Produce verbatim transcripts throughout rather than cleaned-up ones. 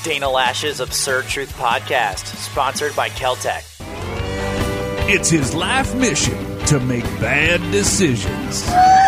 Dana Lash's Absurd Truth Podcast, sponsored by Keltec. It's his life mission to make bad decisions.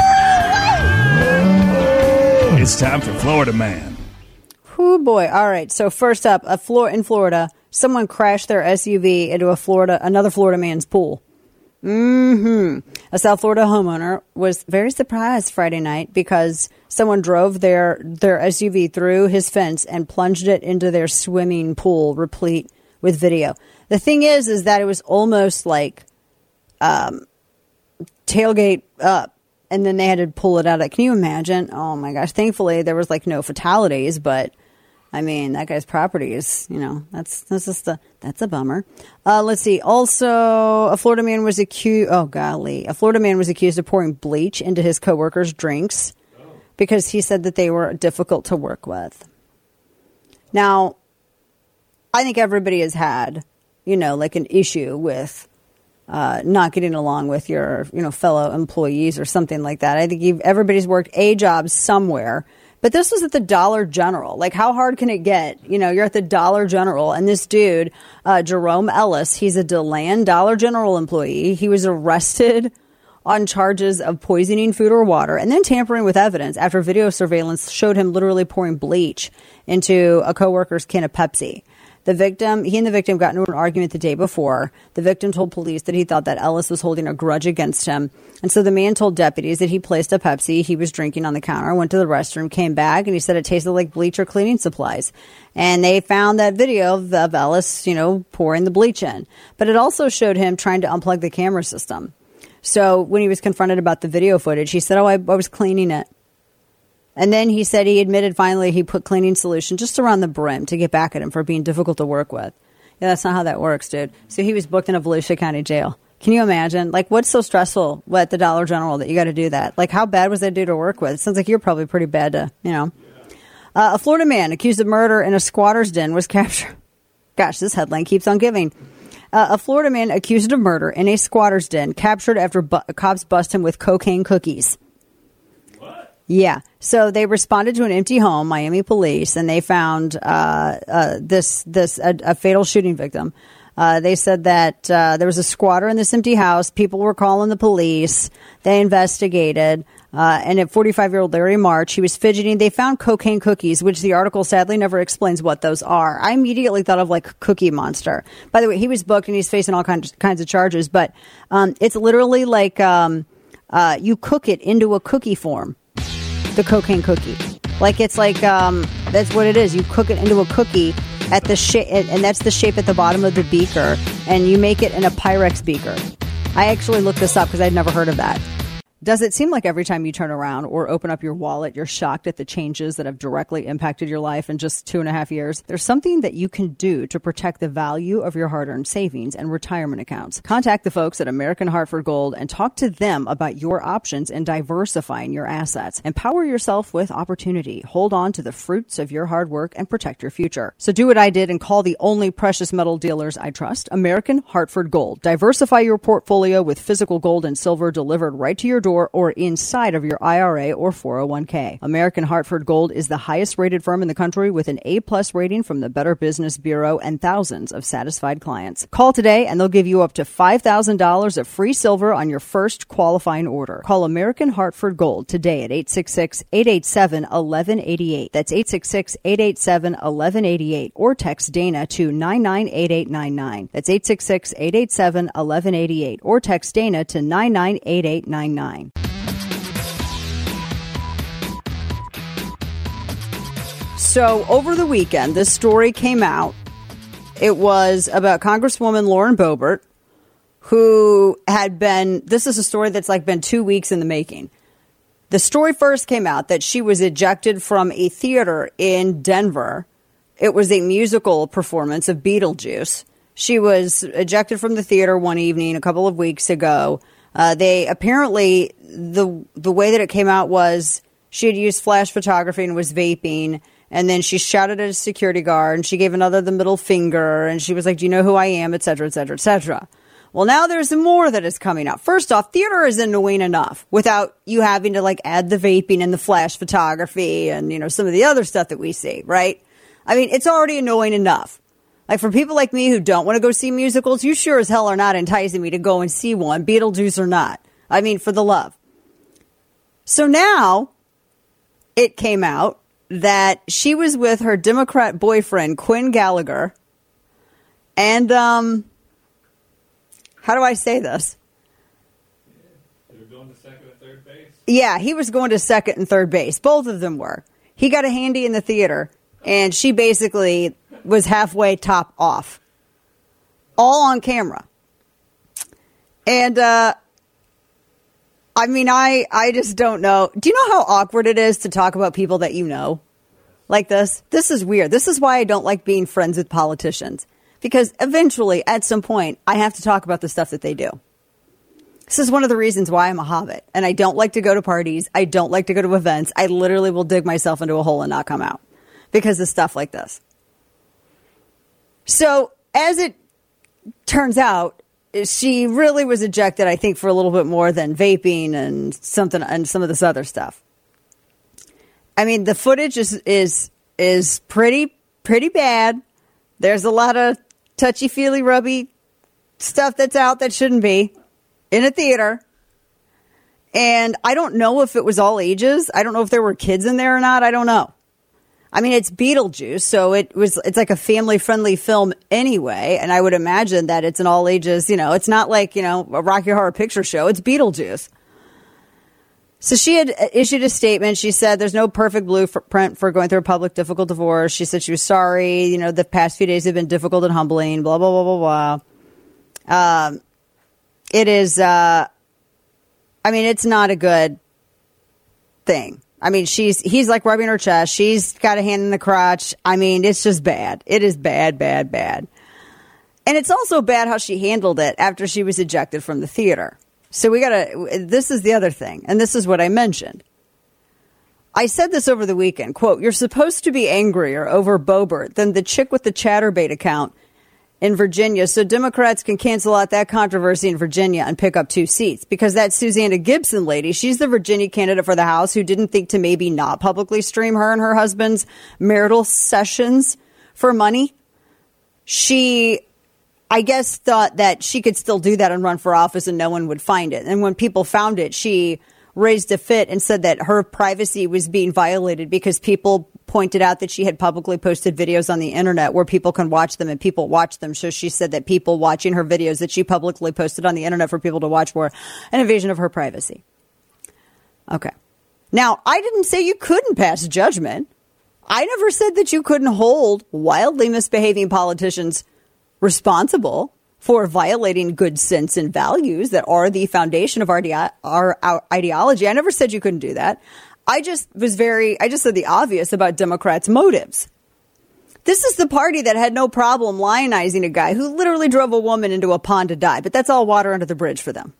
It's time for Florida Man. Oh boy. All right. So first up, a floor in Florida, someone crashed their S U V into a Florida, another Florida man's pool. Mm-hmm. A South Florida homeowner was very surprised Friday night because someone drove their, their S U V through his fence and plunged it into their swimming pool, replete with video. The thing is, is that it was almost like um, tailgate up, and then they had to pull it out. Can you imagine? Oh my gosh! Thankfully, there was like no fatalities, but I mean, that guy's property is, you know, that's that's just a that's a bummer. Uh, let's see. Also, a Florida man was accused. Oh golly, a Florida man was accused of pouring bleach into his coworkers' drinks because he said that they were difficult to work with. Now, I think everybody has had, you know, like an issue with uh, not getting along with your, you know, fellow employees or something like that. I think you've, everybody's worked a job somewhere. But this was at the Dollar General. Like, how hard can it get? You know, you're at the Dollar General, and this dude, uh, Jerome Ellis, he's a DeLand Dollar General employee. He was arrested on charges of poisoning food or water and then tampering with evidence after video surveillance showed him literally pouring bleach into a coworker's can of Pepsi. The victim, he and the victim got into an argument the day before. The victim told police that he thought that Ellis was holding a grudge against him. And so the man told deputies that he placed a Pepsi he was drinking on the counter, went to the restroom, came back, and he said it tasted like bleach or cleaning supplies. And they found that video of, of Ellis, you know, pouring the bleach in. But it also showed him trying to unplug the camera system. So when he was confronted about the video footage, he said, oh, I, I was cleaning it. And then he said he admitted finally he put cleaning solution just around the brim to get back at him for being difficult to work with. Yeah, that's not how that works, dude. So he was booked in a Volusia County jail. Can you imagine? Like, what's so stressful at the Dollar General that you got to do that? Like, how bad was that dude to work with? It sounds like you're probably pretty bad to, you know. Uh, a Florida man accused of murder in a squatter's den was captured. Gosh, this headline keeps on giving. Uh, a Florida man accused of murder in a squatter's den captured after bu- cops bust him with cocaine cookies. Yeah. So they responded to an empty home, Miami police, and they found uh, uh, this this a, a fatal shooting victim. Uh, they said that uh, there was a squatter in this empty house. People were calling the police. They investigated. Uh, and at forty-five-year-old Larry March, he was fidgeting. They found cocaine cookies, which the article sadly never explains what those are. I immediately thought of like Cookie Monster. By the way, he was booked and he's facing all kinds, kinds of charges. But um, it's literally like um, uh, you cook it into a cookie form. The cocaine cookie. Like it's like, um, that's what it is. You cook it into a cookie at the shape, and that's the shape at the bottom of the beaker, and you make it in a Pyrex beaker. I actually looked this up because I'd never heard of that. Does it seem like every time you turn around or open up your wallet, you're shocked at the changes that have directly impacted your life in just two and a half years? There's something that you can do to protect the value of your hard-earned savings and retirement accounts. Contact the folks at American Hartford Gold and talk to them about your options in diversifying your assets. Empower yourself with opportunity. Hold on to the fruits of your hard work and protect your future. So do what I did and call the only precious metal dealers I trust, American Hartford Gold. Diversify your portfolio with physical gold and silver delivered right to your door or inside of your I R A or four oh one k. American Hartford Gold is the highest rated firm in the country with an A-plus rating from the Better Business Bureau and thousands of satisfied clients. Call today and they'll give you up to five thousand dollars of free silver on your first qualifying order. Call American Hartford Gold today at eight six six, eight eight seven, one one eight eight. That's eight six six, eight eight seven, one one eight eight or text Dana to nine nine eight eight nine nine. That's eight six six, eight eight seven, one one eight eight or text Dana to nine nine eight eight nine nine. So over the weekend, this story came out. It was about Congresswoman Lauren Boebert, who had been, this is a story that's like been two weeks in the making. The story first came out that she was ejected from a theater in Denver. It was a musical performance of Beetlejuice. She was ejected from the theater one evening a couple of weeks ago. Uh, they apparently, the the way that it came out was she had used flash photography and was vaping. And then she shouted at a security guard and she gave another the middle finger. And she was like, do you know who I am? Et cetera, et cetera, et cetera. Well, now there's more that is coming out. First off, theater is annoying enough without you having to like add the vaping and the flash photography and, you know, some of the other stuff that we see, right? I mean, it's already annoying enough. Like, for people like me who don't want to go see musicals, you sure as hell are not enticing me to go and see one, Beetlejuice or not. I mean, for the love. So now it came out that she was with her Democrat boyfriend, Quinn Gallagher. And, um, how do I say this? They were going to second and third base. Yeah, he was going to second and third base. Both of them were. He got a handy in the theater, and she basically was halfway top off. All on camera. And, uh, I mean, I, I just don't know. Do you know how awkward it is to talk about people that you know like this? This is weird. This is why I don't like being friends with politicians. Because eventually, at some point, I have to talk about the stuff that they do. This is one of the reasons why I'm a hobbit. And I don't like to go to parties. I don't like to go to events. I literally will dig myself into a hole and not come out. Because of stuff like this. So, as it turns out, she really was ejected, I think, for a little bit more than vaping and something and some of this other stuff. I mean, the footage is is is pretty pretty bad. There's a lot of touchy-feely, rubby stuff that's out that shouldn't be in a theater. And I don't know if it was all ages. I don't know if there were kids in there or not. I don't know. I mean, it's Beetlejuice, so it was, it's like a family-friendly film anyway, and I would imagine that it's an all-ages, you know, it's not like, you know, a Rocky Horror Picture Show, it's Beetlejuice. So she had issued a statement. She said there's no perfect blueprint for going through a public difficult divorce. She said she was sorry, you know, the past few days have been difficult and humbling, blah, blah, blah, blah, blah. Um, it is, uh, I mean, it's not a good thing. I mean, she's he's like rubbing her chest. She's got a hand in the crotch. I mean, it's just bad. It is bad, bad, bad. And it's also bad how she handled it after she was ejected from the theater. So we got to, this is the other thing. And this is what I mentioned. I said this over the weekend, quote, you're supposed to be angrier over Boebert than the chick with the Chatterbait account in Virginia, so Democrats can cancel out that controversy in Virginia and pick up two seats. Because that Susanna Gibson lady, she's the Virginia candidate for the House who didn't think to maybe not publicly stream her and her husband's marital sessions for money. She, I guess, thought that she could still do that and run for office and no one would find it. And when people found it, she raised a fit and said that her privacy was being violated because people pointed out that she had publicly posted videos on the internet where people can watch them and people watch them. So she said that people watching her videos that she publicly posted on the internet for people to watch were an invasion of her privacy. Okay. Now, I didn't say you couldn't pass judgment. I never said that you couldn't hold wildly misbehaving politicians responsible for violating good sense and values that are the foundation of our, our, our ideology. I never said you couldn't do that. I just was very, I just said the obvious about Democrats' motives. This is the party that had no problem lionizing a guy who literally drove a woman into a pond to die, but that's all water under the bridge for them.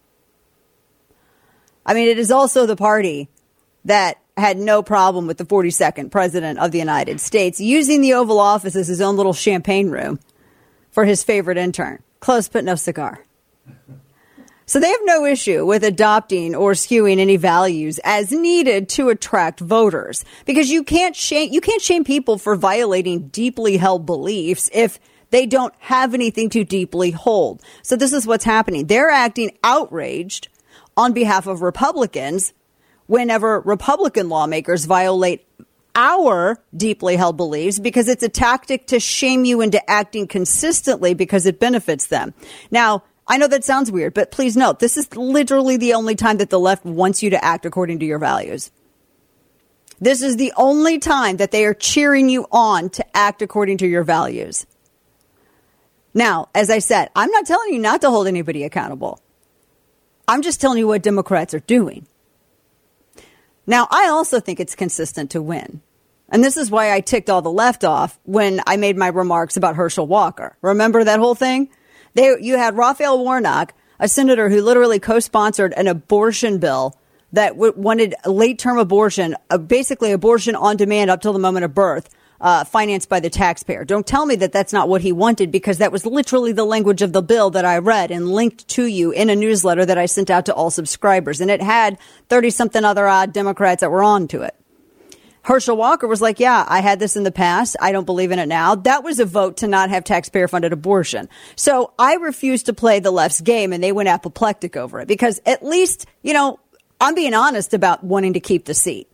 I mean, it is also the party that had no problem with the forty-second president of the United States using the Oval Office as his own little champagne room for his favorite intern. Close, but no cigar. So they have no issue with adopting or skewing any values as needed to attract voters, because you can't shame you can't shame people for violating deeply held beliefs if they don't have anything to deeply hold. So this is what's happening. They're acting outraged on behalf of Republicans whenever Republican lawmakers violate our deeply held beliefs, because it's a tactic to shame you into acting consistently because it benefits them. Now, I know that sounds weird, but please note, this is literally the only time that the left wants you to act according to your values. This is the only time that they are cheering you on to act according to your values. Now, as I said, I'm not telling you not to hold anybody accountable. I'm just telling you what Democrats are doing. Now, I also think it's consistent to win. And this is why I ticked all the left off when I made my remarks about Herschel Walker. Remember that whole thing? They, you had Raphael Warnock, a senator who literally co-sponsored an abortion bill that w- wanted late-term abortion, uh, basically abortion on demand up till the moment of birth, uh, financed by the taxpayer. Don't tell me that that's not what he wanted, because that was literally the language of the bill that I read and linked to you in a newsletter that I sent out to all subscribers. And it had thirty-something other odd Democrats that were on to it. Herschel Walker was like, yeah, I had this in the past. I don't believe in it now. That was a vote to not have taxpayer-funded abortion. So I refused to play the left's game, and they went apoplectic over it because at least, you know, I'm being honest about wanting to keep the seat.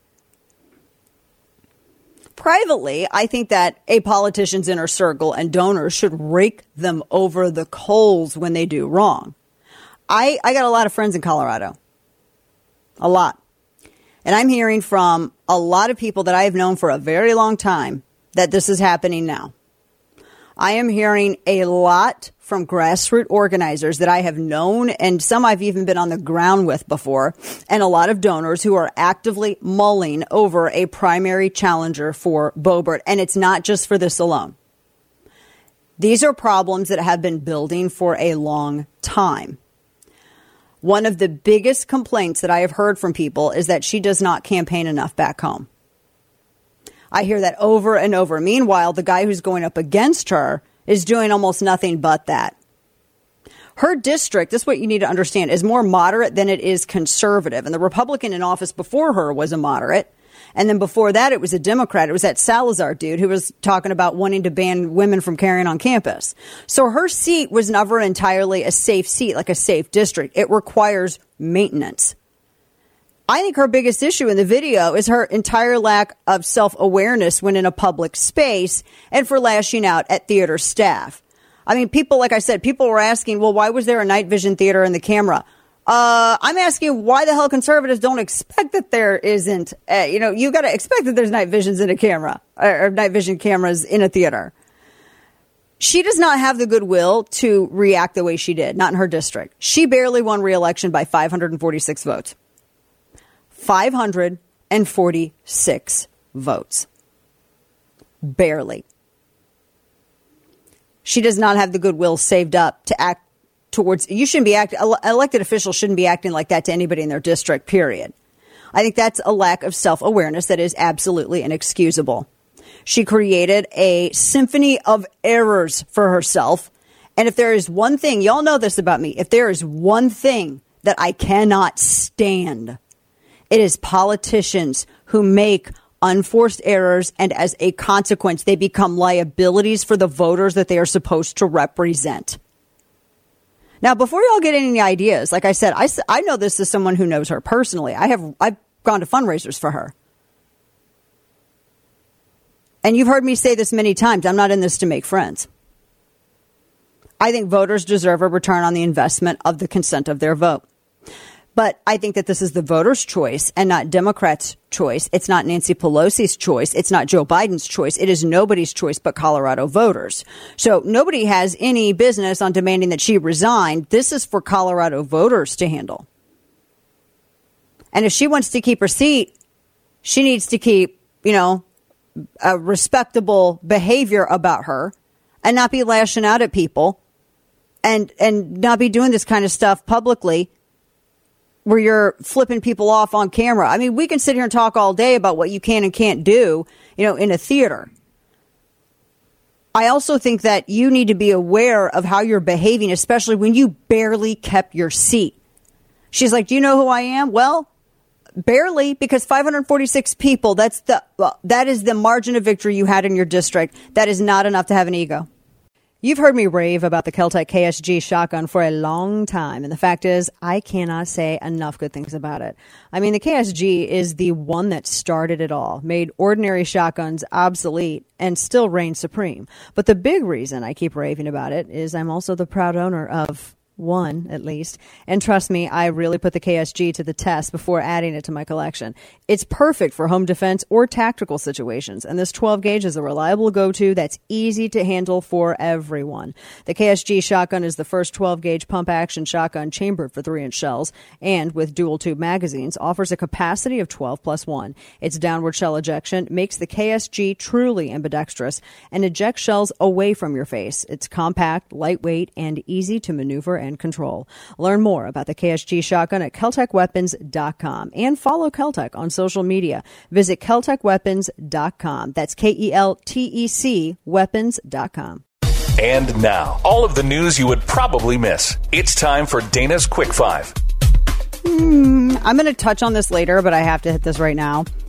Privately, I think that a politician's inner circle and donors should rake them over the coals when they do wrong. I, I got a lot of friends in Colorado. A lot. And I'm hearing from a lot of people that I have known for a very long time that this is happening now. I am hearing a lot from grassroots organizers that I have known, and some I've even been on the ground with before, and a lot of donors who are actively mulling over a primary challenger for Boebert. And it's not just for this alone. These are problems that have been building for a long time. One of the biggest complaints that I have heard from people is that she does not campaign enough back home. I hear that over and over. Meanwhile, the guy who's going up against her is doing almost nothing but that. Her district, this is what you need to understand, is more moderate than it is conservative. And the Republican in office before her was a moderate. And then before that, it was a Democrat. It was that Salazar dude who was talking about wanting to ban women from carrying on campus. So her seat was never entirely a safe seat, like a safe district. It requires maintenance. I think her biggest issue in the video is her entire lack of self-awareness when in a public space and for lashing out at theater staff. I mean, people, like I said, people were asking, well, why was there a night vision theater in the camera? Uh, I'm asking why the hell conservatives don't expect that there isn't, uh, you know, you got to expect that there's night visions in a camera or, or night vision cameras in a theater. She does not have the goodwill to react the way she did, not in her district. She barely won re-election by five hundred forty-six votes. five hundred forty-six votes. Barely. She does not have the goodwill saved up to act towards, you shouldn't be acting, elected officials shouldn't be acting like that to anybody in their district, period. I think that's a lack of self-awareness that is absolutely inexcusable. She created a symphony of errors for herself. And if there is one thing, y'all know this about me, if there is one thing that I cannot stand, it is politicians who make unforced errors, and as a consequence, they become liabilities for the voters that they are supposed to represent. Now, before y'all get any ideas, like I said, I, I know this as someone who knows her personally. I have I've gone to fundraisers for her. And you've heard me say this many times. I'm not in this to make friends. I think voters deserve a return on the investment of the consent of their vote. But I think that this is the voters' choice and not Democrats' choice. It's not Nancy Pelosi's choice. It's not Joe Biden's choice. It is nobody's choice but Colorado voters. So nobody has any business on demanding that she resign. This is for Colorado voters to handle. And if she wants to keep her seat, she needs to keep, you know, a respectable behavior about her and not be lashing out at people and, and not be doing this kind of stuff publicly, where you're flipping people off on camera. I mean, we can sit here and talk all day about what you can and can't do, you know, in a theater. I also think that you need to be aware of how you're behaving, especially when you barely kept your seat. She's like, do you know who I am? Well, barely, because five hundred forty-six people, that's the, well, that is the margin of victory you had in your district. That is not enough to have an ego. You've heard me rave about the Keltec K S G shotgun for a long time, and the fact is, I cannot say enough good things about it. I mean, the K S G is the one that started it all, made ordinary shotguns obsolete, and still reigns supreme. But the big reason I keep raving about it is I'm also the proud owner of one, at least. And trust me, I really put the K S G to the test before adding it to my collection. It's perfect for home defense or tactical situations, and this twelve gauge is a reliable go-to that's easy to handle for everyone. The K S G shotgun is the first twelve gauge pump-action shotgun chambered for three inch shells, and with dual-tube magazines, offers a capacity of twelve plus one. Its downward shell ejection makes the K S G truly ambidextrous and ejects shells away from your face. It's compact, lightweight, and easy to maneuver and control. Learn more about the K S G shotgun at Keltec Weapons dot com and follow Keltec on social media. Visit Keltec Weapons dot com. That's K E L T E C Weapons dot com. And now, all of the news you would probably miss. It's time for Dana's Quick Five. Hmm, I'm going to touch on this later, but I have to hit this right now.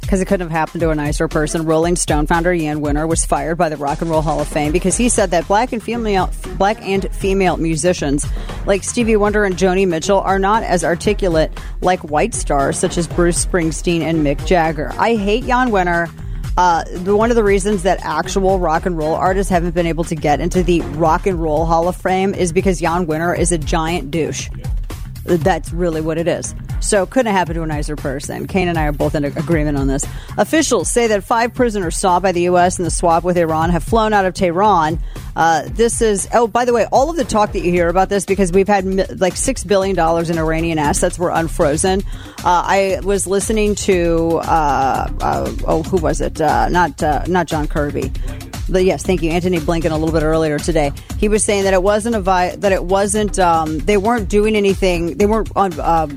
because it couldn't have happened to a nicer person. Rolling Stone founder Jan Winter was fired by the Rock and Roll Hall of Fame because he said that black and female black and female musicians like Stevie Wonder and Joni Mitchell are not as articulate like white stars such as Bruce Springsteen and Mick Jagger. I hate Jan Winter. Uh, one of the reasons that actual rock and roll artists haven't been able to get into the Rock and Roll Hall of Fame is because Jan Winter is a giant douche. That's really what it is. So couldn't have happened to a nicer person. Kane and I are both in agreement on this. Officials say that five prisoners sought by the U S in the swap with Iran have flown out of Tehran. Uh, this is, oh, by the way, all of the talk that you hear about this, because we've had like six billion dollars in Iranian assets were unfrozen. Uh, I was listening to, uh, uh, oh, who was it? Uh, not, uh, not John Kirby. But yes, thank you, Antony Blinken, a little bit earlier today. He was saying that it wasn't a vi- that it wasn't um, they weren't doing anything. They weren't on. Um,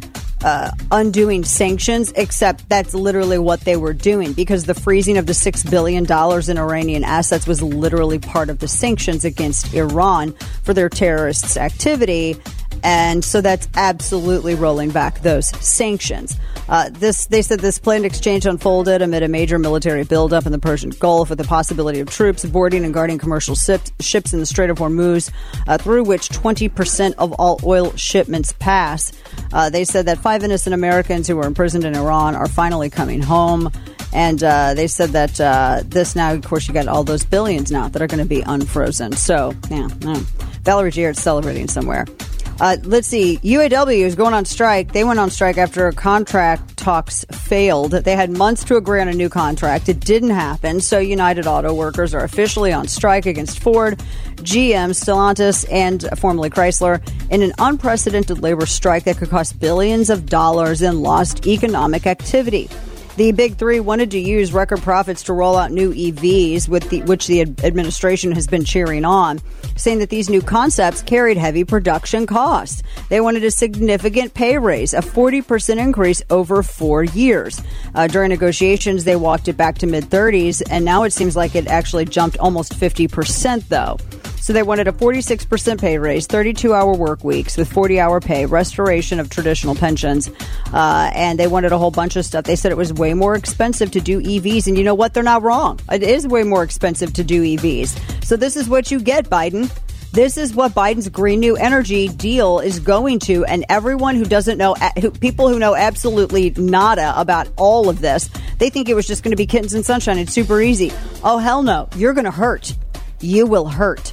Uh, undoing sanctions, except that's literally what they were doing, because the freezing of the six billion dollars in Iranian assets was literally part of the sanctions against Iran for their terrorists' activity. And so that's absolutely rolling back those sanctions. Uh, this, they said this planned exchange unfolded amid a major military buildup in the Persian Gulf, with the possibility of troops boarding and guarding commercial ships, ships in the Strait of Hormuz, uh, through which twenty percent of all oil shipments pass. Uh, they said that five innocent Americans who were imprisoned in Iran are finally coming home. And uh, they said that uh, this now, of course, you got all those billions now that are going to be unfrozen. So, yeah, yeah. Valerie Jarrett's celebrating somewhere. Uh, let's see. U A W is going on strike. They went on strike after contract talks failed. They had months to agree on a new contract. It didn't happen. So United Auto Workers are officially on strike against Ford, G M, Stellantis, and formerly Chrysler in an unprecedented labor strike that could cost billions of dollars in lost economic activity. The big three wanted to use record profits to roll out new E Vs, with the, which the administration has been cheering on, saying that these new concepts carried heavy production costs. They wanted a significant pay raise, a forty percent increase over four years. Uh, during negotiations, they walked it back to mid-thirties, and now it seems like it actually jumped almost fifty percent, though. So they wanted a forty-six percent pay raise, thirty-two hour work weeks with forty hour pay, restoration of traditional pensions, uh, and they wanted a whole bunch of stuff. They said it was way more expensive to do E Vs, and you know what? They're not wrong. It is way more expensive to do E Vs. So this is what you get, Biden. This is what Biden's Green New Energy deal is going to, and everyone who doesn't know, who, people who know absolutely nada about all of this, they think it was just going to be kittens and sunshine. It's super easy. Oh, hell no. You're going to hurt. You will hurt.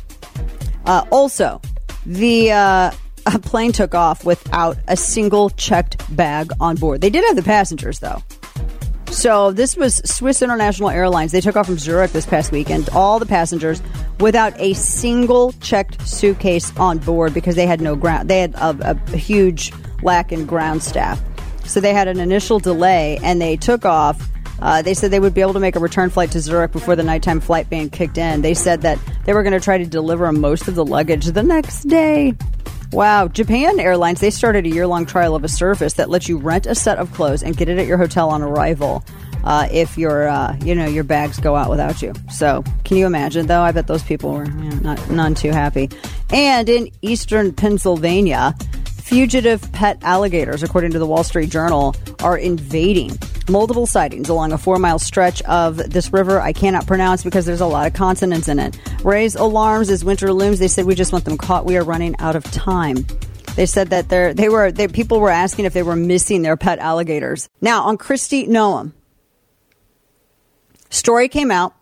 Uh, also, the uh, a plane took off without a single checked bag on board. They did have the passengers, though. So this was Swiss International Airlines. They took off from Zurich this past weekend, all the passengers, without a single checked suitcase on board, because they had no ground. They had a, a huge lack in ground staff. So they had an initial delay, and they took off. Uh, they said they would be able to make a return flight to Zurich before the nighttime flight ban kicked in. They said that they were going to try to deliver most of the luggage the next day. Wow. Japan Airlines, they started a year-long trial of a service that lets you rent a set of clothes and get it at your hotel on arrival uh, if your, uh, you know, your bags go out without you. So can you imagine, though? I bet those people were you know, not none too happy. And in eastern Pennsylvania, fugitive pet alligators, according to the Wall Street Journal, are invading. Multiple sightings along a four-mile stretch of this river I cannot pronounce because there's a lot of consonants in it. Raise alarms as winter looms. They said, we just want them caught. We are running out of time. They said that they're, they were they, people were asking if they were missing their pet alligators. Now, on Kristi Noem, story came out,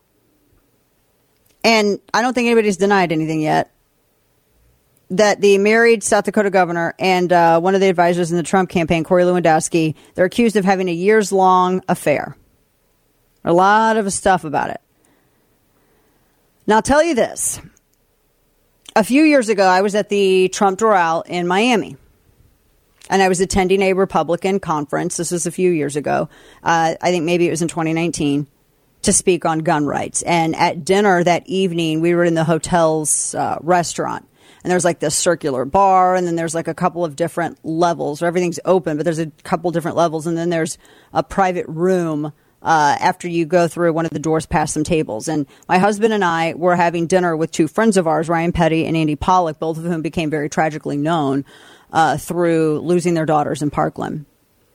and I don't think anybody's denied anything yet, that the married South Dakota governor and uh, one of the advisors in the Trump campaign, Corey Lewandowski, they're accused of having a years-long affair. A lot of stuff about it. Now, I'll tell you this. A few years ago, I was at the Trump Doral in Miami, and I was attending a Republican conference. This was a few years ago. Uh, I think maybe it was in twenty nineteen, to speak on gun rights. And at dinner that evening, we were in the hotel's uh, restaurant. And there's like this circular bar, and then there's like a couple of different levels where everything's open, but there's a couple different levels. And then there's a private room uh, after you go through one of the doors past some tables. And my husband and I were having dinner with two friends of ours, Ryan Petty and Andy Pollack, both of whom became very tragically known uh, through losing their daughters in Parkland.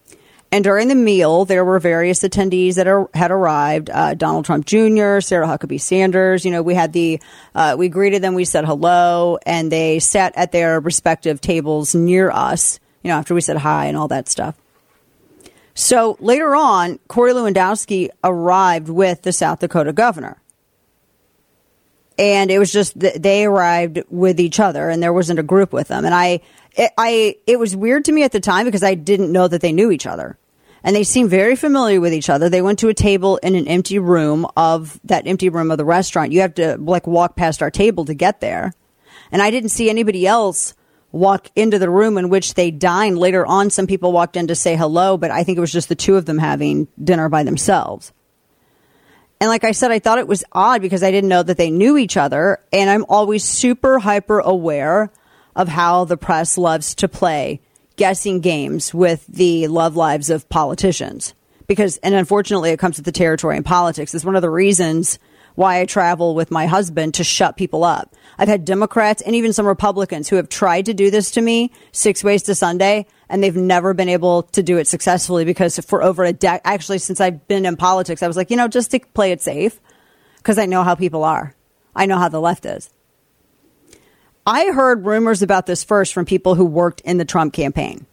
And during the meal, there were various attendees that are, had arrived. Uh, Donald Trump Junior, Sarah Huckabee Sanders. You know, we had the, uh, we greeted them, we said hello, and they sat at their respective tables near us, you know, after we said hi and all that stuff. So later on, Corey Lewandowski arrived with the South Dakota governor. And it was just, th- they arrived with each other, and there wasn't a group with them. And I, it, I, it was weird to me at the time because I didn't know that they knew each other. And they seemed very familiar with each other. They went to a table in an empty room of that empty room of the restaurant. You have to like walk past our table to get there. And I didn't see anybody else walk into the room in which they dined. Later on, some people walked in to say hello, but I think it was just the two of them having dinner by themselves. And like I said, I thought it was odd because I didn't know that they knew each other. And I'm always super hyper aware of how the press loves to play guessing games with the love lives of politicians. Because, and unfortunately, it comes with the territory in politics. It's one of the reasons why I travel with my husband to shut people up. I've had Democrats and even some Republicans who have tried to do this to me, six ways to Sunday, and they've never been able to do it successfully because for over a decade, actually since I've been in politics, I was like, you know, just to play it safe, because I know how people are. I know how the left is. I heard rumors about this first from people who worked in the Trump campaign.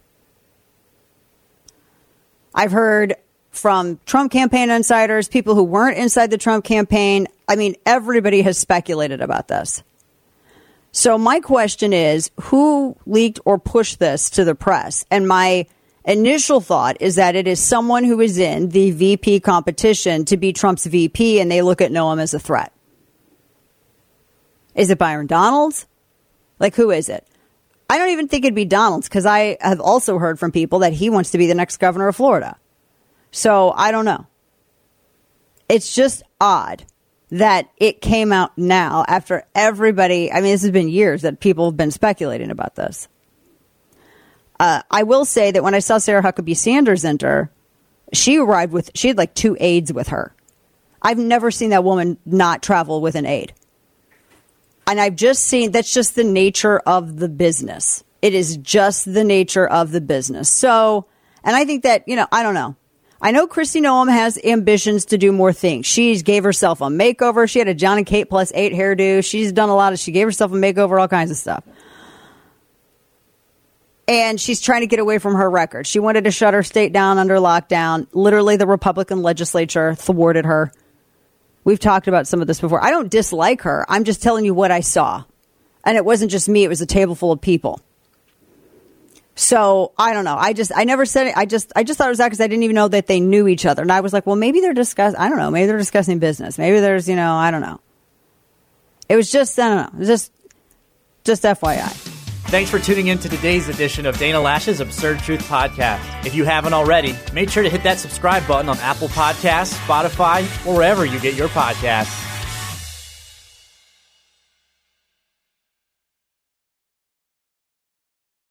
I've heard from Trump campaign insiders, people who weren't inside the Trump campaign. I mean, everybody has speculated about this. So my question is, who leaked or pushed this to the press? And my initial thought is that it is someone who is in the V P competition to be Trump's V P, and they look at Noam as a threat. Is it Byron Donalds? Like, who is it? I don't even think it'd be Donalds, because I have also heard from people that he wants to be the next governor of Florida. So I don't know. It's just odd that it came out now after everybody. I mean, this has been years that people have been speculating about this. Uh, I will say that when I saw Sarah Huckabee Sanders enter, she arrived with, she had like two aides with her. I've never seen that woman not travel with an aide. And I've just seen, that's just the nature of the business. It is just the nature of the business. So, and I think that, you know, I don't know. I know Kristi Noem has ambitions to do more things. She gave herself a makeover. She had a John and Kate plus eight hairdo. She's done a lot of, she gave herself a makeover, all kinds of stuff. And she's trying to get away from her record. She wanted to shut her state down under lockdown. Literally, the Republican legislature thwarted her. We've talked about some of this before. I don't dislike her. I'm just telling you what I saw. And it wasn't just me. It was a table full of people. So I don't know. I just, I never said it. I just, I just thought it was that because I didn't even know that they knew each other. And I was like, well, maybe they're discussing, I don't know. Maybe they're discussing business. Maybe there's, you know, I don't know. It was just, I don't know. It was just, just F Y I. Thanks for tuning in to today's edition of Dana Loesch's Absurd Truth Podcast. If you haven't already, make sure to hit that subscribe button on Apple Podcasts, Spotify, or wherever you get your podcasts.